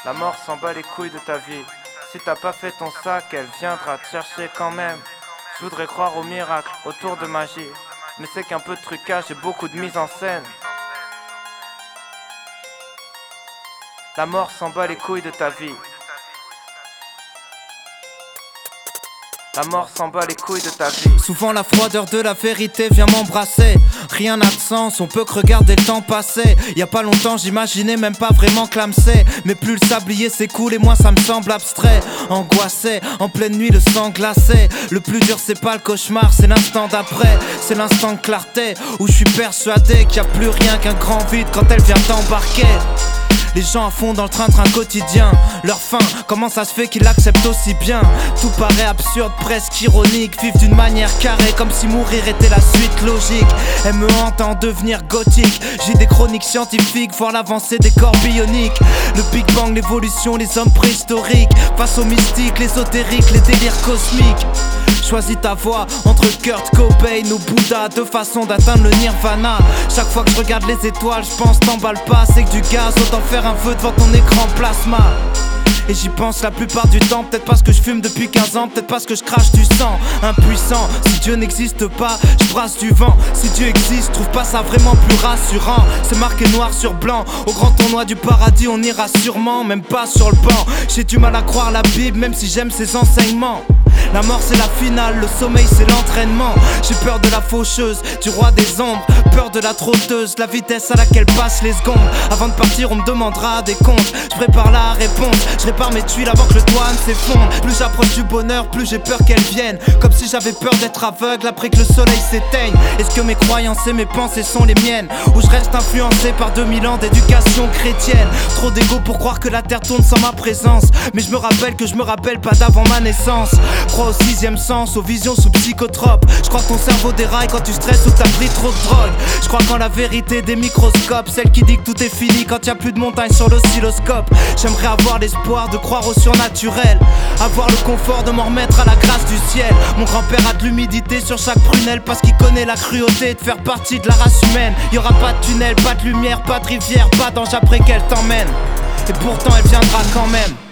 La mort s'en bat les couilles de ta vie. Si t'as pas fait ton sac, elle viendra te chercher quand même. Je voudrais croire au miracle, autour de magie. Mais c'est qu'un peu de trucage et beaucoup de mise en scène. La mort s'en bat les couilles de ta vie. La mort s'en bat les couilles de ta vie. Souvent la froideur de la vérité vient m'embrasser. Rien n'a de sens, on peut que regarder le temps passer. Y a pas longtemps j'imaginais même pas vraiment clamser. Mais plus le sablier s'écoule et moins ça me semble abstrait. Angoissé, en pleine nuit le sang glacé. Le plus dur c'est pas le cauchemar, c'est l'instant d'après. C'est l'instant de clarté où je suis persuadé qu'il y a plus rien qu'un grand vide quand elle vient t'embarquer. Les gens à fond dans le train-train quotidien. Leur faim, comment ça se fait qu'ils l'acceptent aussi bien? Tout paraît absurde, presque ironique. Vivent d'une manière carrée, comme si mourir était la suite logique. Elle me hante à en devenir gothique. J'ai des chroniques scientifiques, voir l'avancée des corps bioniques. Le Big Bang, l'évolution, les hommes préhistoriques. Face aux mystiques, l'ésotérique, les délires cosmiques. Choisis ta voie entre Kurt Cobain ou Bouddha, deux façons d'atteindre le nirvana. Chaque fois que je regarde les étoiles, je pense t'emballe pas, c'est que du gaz, autant faire un feu devant ton écran plasma. Et j'y pense la plupart du temps, peut-être parce que je fume depuis 15 ans, peut-être parce que je crache du sang. Impuissant, si Dieu n'existe pas, je brasse du vent. Si Dieu existe, je trouve pas ça vraiment plus rassurant. C'est marqué noir sur blanc, au grand tournoi du paradis on ira sûrement, même pas sur le banc. J'ai du mal à croire la Bible, même si j'aime ses enseignements. La mort c'est la finale, le sommeil c'est l'entraînement. J'ai peur de la faucheuse, du roi des ombres. Peur de la trotteuse, la vitesse à laquelle passent les secondes. Avant de partir on me demandera des comptes. Je prépare la réponse, je répare mes tuiles avant que le toit ne s'effondre. Plus j'approche du bonheur, plus j'ai peur qu'elle vienne. Comme si j'avais peur d'être aveugle après que le soleil s'éteigne. Est-ce que mes croyances et mes pensées sont les miennes? Ou je reste influencé par 2000 ans d'éducation chrétienne? Trop d'égo pour croire que la terre tourne sans ma présence. Mais je me rappelle que je me rappelle pas d'avant ma naissance. Crois au sixième sens, aux visions sous psychotropes. Je crois que ton cerveau déraille quand tu stresses ou t'as pris trop de drogue. Je crois qu'en la vérité des microscopes, celle qui dit que tout est fini quand y a plus de montagnes sur l'oscilloscope. J'aimerais avoir l'espoir de croire au surnaturel, avoir le confort de m'en remettre à la grâce du ciel. Mon grand-père a de l'humidité sur chaque prunelle parce qu'il connaît la cruauté de faire partie de la race humaine. Y aura pas de tunnel, pas de lumière, pas de rivière, pas d'ange après qu'elle t'emmène. Et pourtant elle viendra quand même.